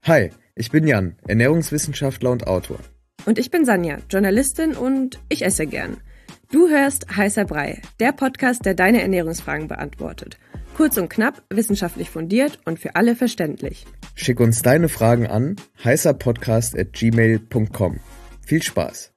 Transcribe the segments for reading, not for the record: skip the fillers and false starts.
Hi, ich bin Jan, Ernährungswissenschaftler und Autor. Und ich bin Sanja, Journalistin und ich esse gern. Du hörst Heißer Brei, der Podcast, der deine Ernährungsfragen beantwortet. Kurz und knapp, wissenschaftlich fundiert und für alle verständlich. Schick uns deine Fragen an heißerpodcast@gmail.com. Viel Spaß!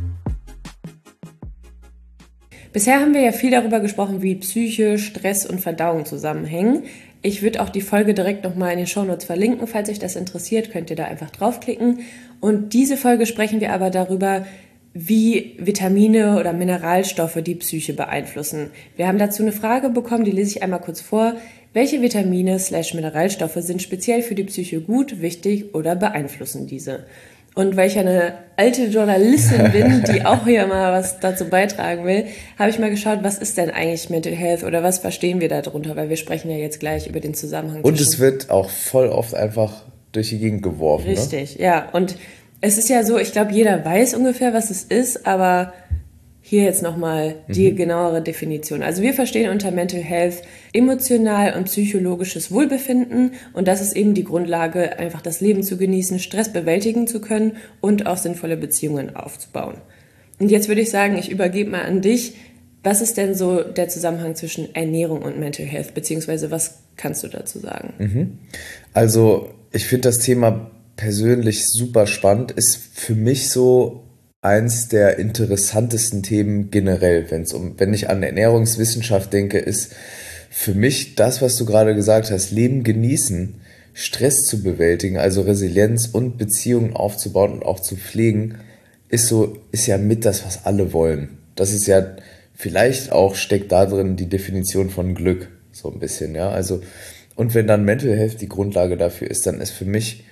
Bisher haben wir ja viel darüber gesprochen, wie Psyche, Stress und Verdauung zusammenhängen. Ich würde auch die Folge direkt nochmal in den Shownotes verlinken. Falls euch das interessiert, könnt ihr da einfach draufklicken. Und diese Folge sprechen wir aber darüber, wie Vitamine oder Mineralstoffe die Psyche beeinflussen. Wir haben dazu eine Frage bekommen, die lese ich einmal kurz vor. Welche Vitamine/Mineralstoffe sind speziell für die Psyche gut, wichtig oder beeinflussen diese? Und weil ich eine alte Journalistin bin, die auch hier mal was dazu beitragen will, habe ich mal geschaut, was ist denn eigentlich Mental Health oder was verstehen wir darunter, weil wir sprechen ja jetzt gleich über den Zusammenhang. Und es wird auch voll oft einfach durch die Gegend geworfen. Richtig, ne? Ja. Und es ist ja so, ich glaube, jeder weiß ungefähr, was es ist, aber hier jetzt nochmal die genauere Definition. Also wir verstehen unter Mental Health emotional und psychologisches Wohlbefinden und das ist eben die Grundlage, einfach das Leben zu genießen, Stress bewältigen zu können und auch sinnvolle Beziehungen aufzubauen. Und jetzt würde ich sagen, ich übergebe mal an dich. Was ist denn so der Zusammenhang zwischen Ernährung und Mental Health, beziehungsweise was kannst du dazu sagen? Also ich finde das Thema persönlich super spannend, ist für mich so eins der interessantesten Themen generell, wenn ich an Ernährungswissenschaft denke, ist für mich das, was du gerade gesagt hast, Leben genießen, Stress zu bewältigen, also Resilienz und Beziehungen aufzubauen und auch zu pflegen, ist ja mit das, was alle wollen. Das ist ja vielleicht auch, steckt da drin die Definition von Glück, so ein bisschen, ja, also, und wenn dann Mental Health die Grundlage dafür ist, dann ist für mich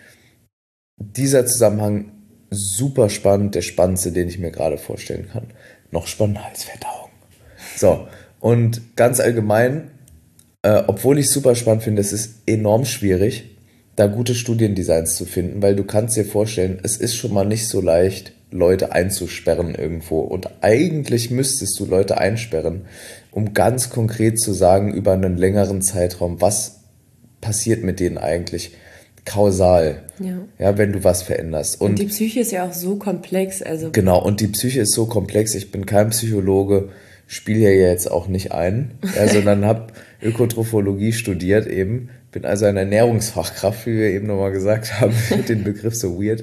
dieser Zusammenhang super spannend, der spannendste, den ich mir gerade vorstellen kann. Noch spannender als Verdauung. So, und ganz allgemein, obwohl ich es super spannend finde, es ist enorm schwierig, da gute Studiendesigns zu finden, weil du kannst dir vorstellen, es ist schon mal nicht so leicht, Leute einzusperren irgendwo. Und eigentlich müsstest du Leute einsperren, um ganz konkret zu sagen, über einen längeren Zeitraum, was passiert mit denen eigentlich kausal, ja, wenn du was veränderst. Und die Psyche ist ja auch so komplex. Also genau, und die Psyche ist so komplex. Ich bin kein Psychologe, spiele hier jetzt auch nicht ein, sondern habe Ökotrophologie studiert eben. Bin also eine Ernährungsfachkraft, wie wir eben nochmal gesagt haben, mit dem Begriff so weird.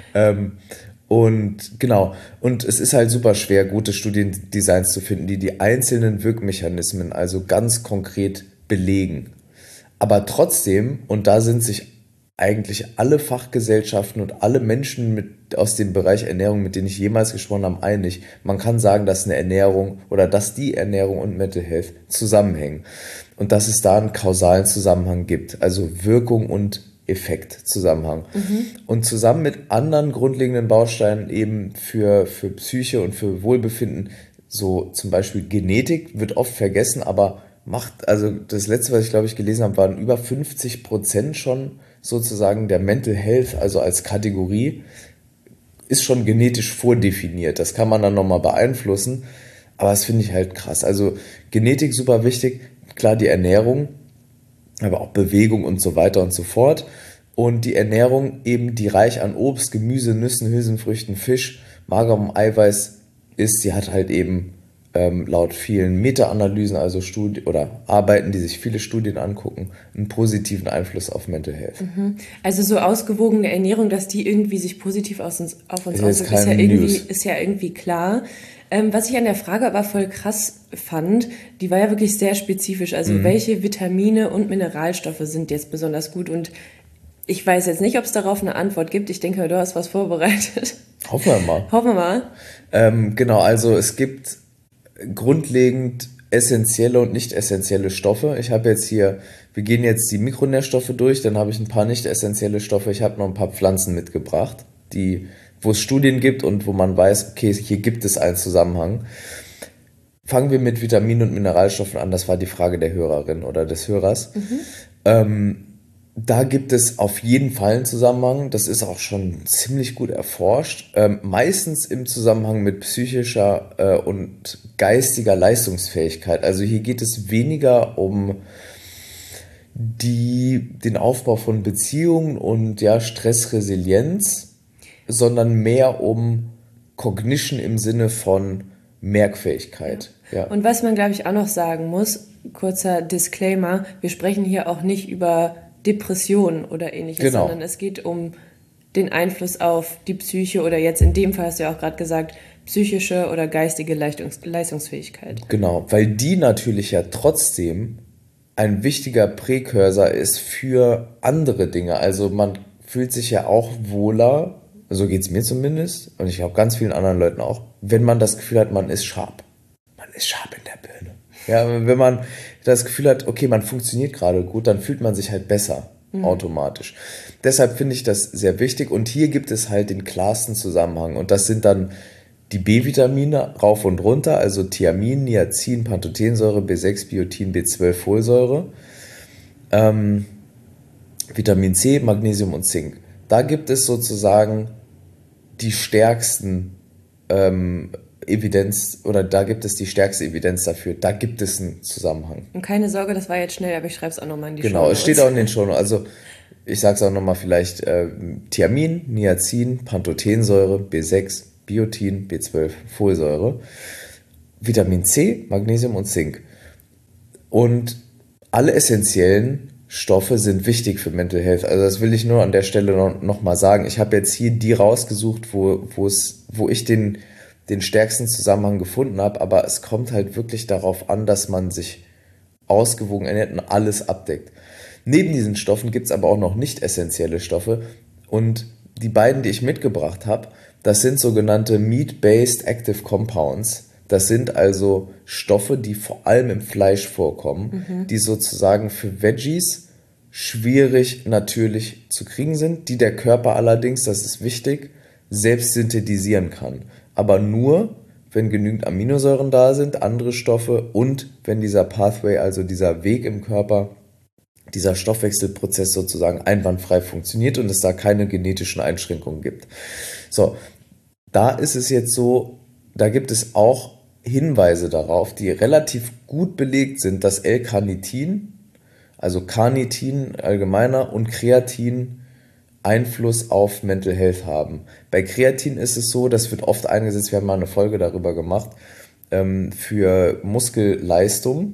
Und genau, und es ist halt super schwer, gute Studiendesigns zu finden, die die einzelnen Wirkmechanismen also ganz konkret belegen. Aber trotzdem, und da sind sich eigentlich alle Fachgesellschaften und alle Menschen aus dem Bereich Ernährung, mit denen ich jemals gesprochen habe, einig. Man kann sagen, dass die Ernährung und Mental Health zusammenhängen. Und dass es da einen kausalen Zusammenhang gibt. Also Wirkung und Effekt-Zusammenhang. Und zusammen mit anderen grundlegenden Bausteinen eben für Psyche und für Wohlbefinden, so zum Beispiel Genetik, wird oft vergessen, aber also das letzte, was ich glaube ich gelesen habe, waren über 50% schon sozusagen der Mental Health, also als Kategorie, ist schon genetisch vordefiniert. Das kann man dann nochmal beeinflussen, aber das finde ich halt krass. Also Genetik super wichtig, klar die Ernährung, aber auch Bewegung und so weiter und so fort. Und die Ernährung eben, die reich an Obst, Gemüse, Nüssen, Hülsenfrüchten, Fisch, magerem Eiweiß ist, sie hat halt eben laut vielen Meta-Analysen, also Arbeiten, die sich viele Studien angucken, einen positiven Einfluss auf Mental Health. Also so ausgewogene Ernährung, dass die irgendwie sich positiv auf uns auswirkt, ist ja irgendwie klar. Was ich an der Frage aber voll krass fand, die war ja wirklich sehr spezifisch. Also welche Vitamine und Mineralstoffe sind jetzt besonders gut? Und ich weiß jetzt nicht, ob es darauf eine Antwort gibt. Ich denke, du hast was vorbereitet. Hoffen wir mal. Hoffen wir mal. Genau, also es gibt grundlegend essentielle und nicht essentielle Stoffe. Wir gehen jetzt die Mikronährstoffe durch, dann habe ich ein paar nicht essentielle Stoffe. Ich habe noch ein paar Pflanzen mitgebracht, wo es Studien gibt und wo man weiß, okay, hier gibt es einen Zusammenhang. Fangen wir mit Vitaminen und Mineralstoffen an. Das war die Frage der Hörerin oder des Hörers. Da gibt es auf jeden Fall einen Zusammenhang. Das ist auch schon ziemlich gut erforscht. Meistens im Zusammenhang mit psychischer und geistiger Leistungsfähigkeit. Also hier geht es weniger um den Aufbau von Beziehungen und ja, Stressresilienz, sondern mehr um Cognition im Sinne von Merkfähigkeit. Ja, Und was man, glaube ich, auch noch sagen muss, kurzer Disclaimer, wir sprechen hier auch nicht über Depressionen oder ähnliches, genau. sondern es geht um den Einfluss auf die Psyche oder jetzt in dem Fall hast du ja auch gerade gesagt, psychische oder geistige Leistungsfähigkeit. Genau, weil die natürlich ja trotzdem ein wichtiger Präkursor ist für andere Dinge. Also man fühlt sich ja auch wohler, so geht es mir zumindest, und ich glaube ganz vielen anderen Leuten auch, wenn man das Gefühl hat, man ist sharp. Man ist sharp in der Birne. Ja, wenn man das Gefühl hat, okay, man funktioniert gerade gut, dann fühlt man sich halt besser automatisch. Deshalb finde ich das sehr wichtig und hier gibt es halt den klarsten Zusammenhang und das sind dann die B-Vitamine rauf und runter, also Thiamin, Niacin, Pantothensäure, B6, Biotin, B12, Folsäure, Vitamin C, Magnesium und Zink. Da gibt es sozusagen die stärksten Evidenz oder da gibt es die stärkste Evidenz dafür. Da gibt es einen Zusammenhang. Und keine Sorge, das war jetzt schnell, aber ich schreibe es auch nochmal in die Genau, es steht auch in den Shownotes. Also ich sage es auch nochmal vielleicht Thiamin, Niacin, Pantothensäure, B6, Biotin, B12, Folsäure, Vitamin C, Magnesium und Zink. Und alle essentiellen Stoffe sind wichtig für Mental Health. Also das will ich nur an der Stelle noch mal sagen. Ich habe jetzt hier die rausgesucht, wo ich den stärksten Zusammenhang gefunden habe, aber es kommt halt wirklich darauf an, dass man sich ausgewogen ernährt und alles abdeckt. Neben diesen Stoffen gibt es aber auch noch nicht essentielle Stoffe und die beiden, die ich mitgebracht habe, das sind sogenannte Meat-Based Active Compounds. Das sind also Stoffe, die vor allem im Fleisch vorkommen, die sozusagen für Veggies schwierig natürlich zu kriegen sind, die der Körper allerdings, das ist wichtig, selbst synthetisieren kann. Aber nur, wenn genügend Aminosäuren da sind, andere Stoffe und wenn dieser Pathway, also dieser Weg im Körper, dieser Stoffwechselprozess sozusagen einwandfrei funktioniert und es da keine genetischen Einschränkungen gibt. So, da ist es jetzt so, da gibt es auch Hinweise darauf, die relativ gut belegt sind, dass L-Carnitin, also Carnitin allgemeiner und Kreatin Einfluss auf Mental Health haben. Bei Kreatin ist es so, das wird oft eingesetzt, wir haben mal eine Folge darüber gemacht, für Muskelleistung.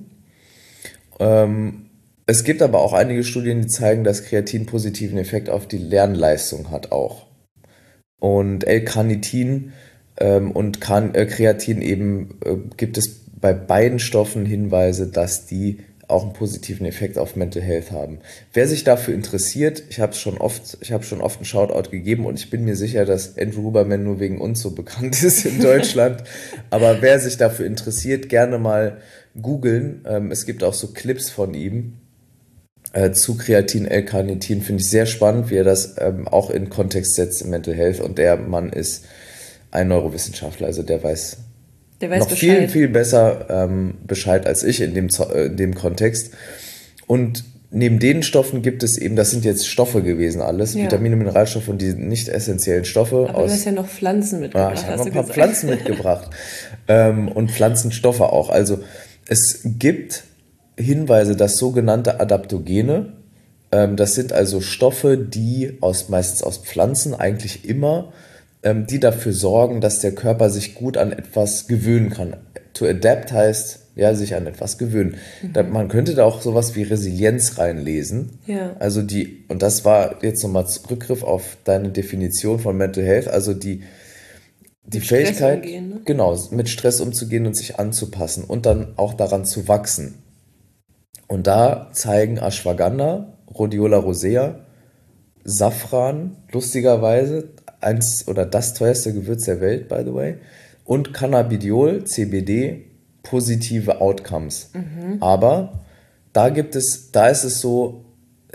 Es gibt aber auch einige Studien, die zeigen, dass Kreatin positiven Effekt auf die Lernleistung hat auch. Und L-Carnitin und Kreatin eben gibt es bei beiden Stoffen Hinweise, dass die auch einen positiven Effekt auf Mental Health haben. Wer sich dafür interessiert, ich habe schon oft einen Shoutout gegeben und ich bin mir sicher, dass Andrew Huberman nur wegen uns so bekannt ist in Deutschland. Aber wer sich dafür interessiert, gerne mal googeln. Es gibt auch so Clips von ihm zu Kreatin, L-Carnitin. Finde ich sehr spannend, wie er das auch in Kontext setzt im Mental Health. Und der Mann ist ein Neurowissenschaftler, also der weiß noch Bescheid. viel, viel besser Bescheid als ich in dem Kontext. Und neben den Stoffen gibt es eben, das sind jetzt Stoffe gewesen alles, Ja. Vitamine, Mineralstoffe und die nicht essentiellen Stoffe. Aber du hast ja noch Pflanzen mitgebracht, ich habe hast noch du ein paar gesagt. Pflanzen mitgebracht und Pflanzenstoffe auch. Also es gibt Hinweise, dass sogenannte Adaptogene, das sind also Stoffe, die meistens aus Pflanzen eigentlich immer, die dafür sorgen, dass der Körper sich gut an etwas gewöhnen kann. To adapt heißt, ja, sich an etwas gewöhnen. Man könnte da auch sowas wie Resilienz reinlesen. Ja. Also und das war jetzt nochmal Rückgriff auf deine Definition von Mental Health, also die Fähigkeit, Stress umgehen, ne? genau, mit Stress umzugehen und sich anzupassen und dann auch daran zu wachsen. Und da zeigen Ashwagandha, Rhodiola rosea, Safran, lustigerweise, das teuerste Gewürz der Welt, by the way, und Cannabidiol, CBD, positive Outcomes. Aber da ist es so,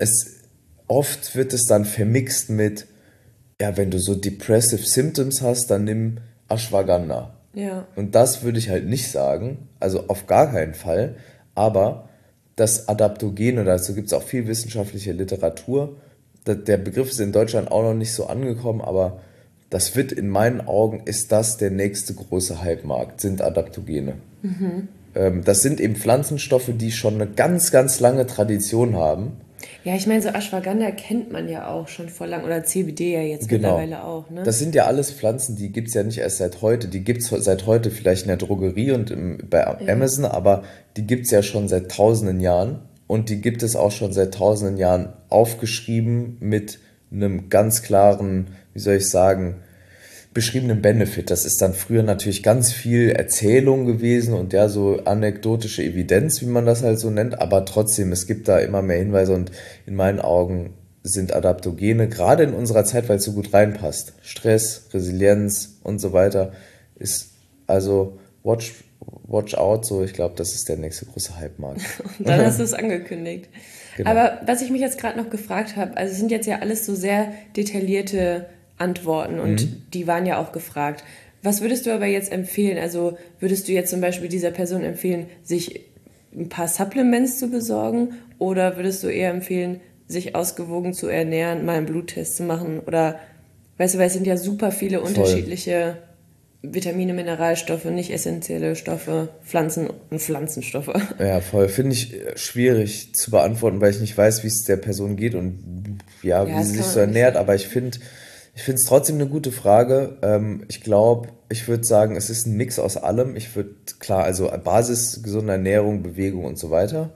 oft wird es dann vermixt mit, ja, wenn du so depressive Symptoms hast, dann nimm Ashwagandha. Ja. Und das würde ich halt nicht sagen, also auf gar keinen Fall, aber das Adaptogene, dazu gibt es auch viel wissenschaftliche Literatur. Der Begriff ist in Deutschland auch noch nicht so angekommen, aber das wird in meinen Augen, ist das der nächste große Hype-Markt, sind Adaptogene. Das sind eben Pflanzenstoffe, die schon eine ganz, ganz lange Tradition haben Ja, ich meine, so Ashwagandha kennt man ja auch schon vor lang, oder CBD ja jetzt Genau. mittlerweile auch, ne? Das sind ja alles Pflanzen, die gibt's ja nicht erst seit heute. Die gibt's seit heute vielleicht in der Drogerie und bei Ja. Amazon, aber die gibt's ja schon seit tausenden Jahren. Und die gibt es auch schon seit tausenden Jahren aufgeschrieben mit einem ganz klaren, wie soll ich sagen, beschriebenen Benefit. Das ist dann früher natürlich ganz viel Erzählung gewesen und ja, so anekdotische Evidenz, wie man das halt so nennt, aber trotzdem, es gibt da immer mehr Hinweise und in meinen Augen sind Adaptogene, gerade in unserer Zeit, weil es so gut reinpasst. Stress, Resilienz und so weiter ist, also watch out, so ich glaube, das ist der nächste große Hype-Markt. Und dann hast du es angekündigt. Genau. Aber was ich mich jetzt gerade noch gefragt habe, also es sind jetzt ja alles so sehr detaillierte Antworten und die waren ja auch gefragt. Was würdest du aber jetzt empfehlen? Also würdest du jetzt zum Beispiel dieser Person empfehlen, sich ein paar Supplements zu besorgen oder würdest du eher empfehlen, sich ausgewogen zu ernähren, mal einen Bluttest zu machen oder, weißt du, weil es sind ja super viele Voll. unterschiedliche Vitamine, Mineralstoffe, nicht essentielle Stoffe, Pflanzen und Pflanzenstoffe. Ja, voll. Finde ich schwierig zu beantworten, weil ich nicht weiß, wie es der Person geht und ja, Ja, wie das sie kann sich man so auch nicht ernährt. sagen. Aber ich finde es trotzdem eine gute Frage. Ich glaube, ich würde sagen, es ist ein Mix aus allem. Ich würde, klar, also Basis, gesunde Ernährung, Bewegung und so weiter.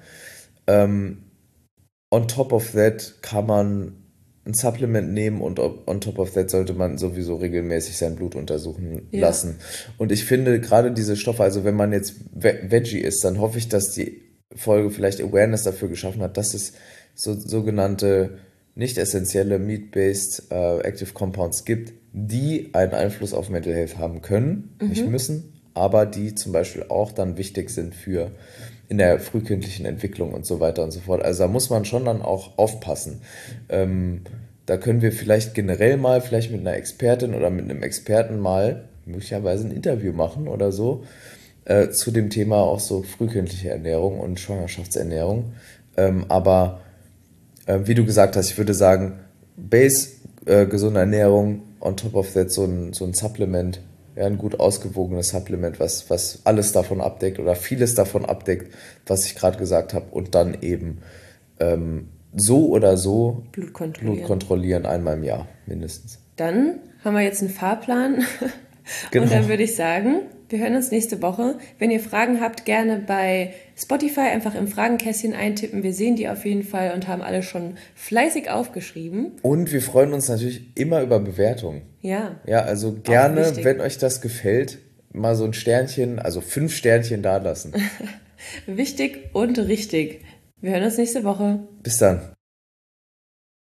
On top of that kann man ein Supplement nehmen und on top of that sollte man sowieso regelmäßig sein Blut untersuchen Ja. lassen. Und ich finde gerade diese Stoffe, also wenn man jetzt Veggie ist, dann hoffe ich, dass die Folge vielleicht Awareness dafür geschaffen hat, dass es so sogenannte nicht essentielle Meat-based Active Compounds gibt, die einen Einfluss auf Mental Health haben können, nicht müssen, aber die zum Beispiel auch dann wichtig sind für in der frühkindlichen Entwicklung und so weiter und so fort. Also da muss man schon dann auch aufpassen. Da können wir vielleicht generell mal, vielleicht mit einer Expertin oder mit einem Experten mal möglicherweise ein Interview machen oder so zu dem Thema auch so frühkindliche Ernährung und Schwangerschaftsernährung. Aber wie du gesagt hast, ich würde sagen, Base, gesunde Ernährung, on top of that so ein Supplement, ja, ein gut ausgewogenes Supplement, was alles davon abdeckt oder vieles davon abdeckt, was ich gerade gesagt habe. Und dann eben so oder so Blut Blut kontrollieren. kontrollieren einmal im Jahr mindestens. Dann haben wir jetzt einen Fahrplan und Genau. dann würde ich sagen, wir hören uns nächste Woche. Wenn ihr Fragen habt, gerne bei Spotify einfach im Fragenkästchen eintippen. Wir sehen die auf jeden Fall und haben alle schon fleißig aufgeschrieben. Und wir freuen uns natürlich immer über Bewertungen. Ja, Ja, also auch gerne, wichtig. wenn euch das gefällt, mal so ein Sternchen, also 5 Sternchen da lassen. Wichtig und richtig. Wir hören uns nächste Woche. Bis dann.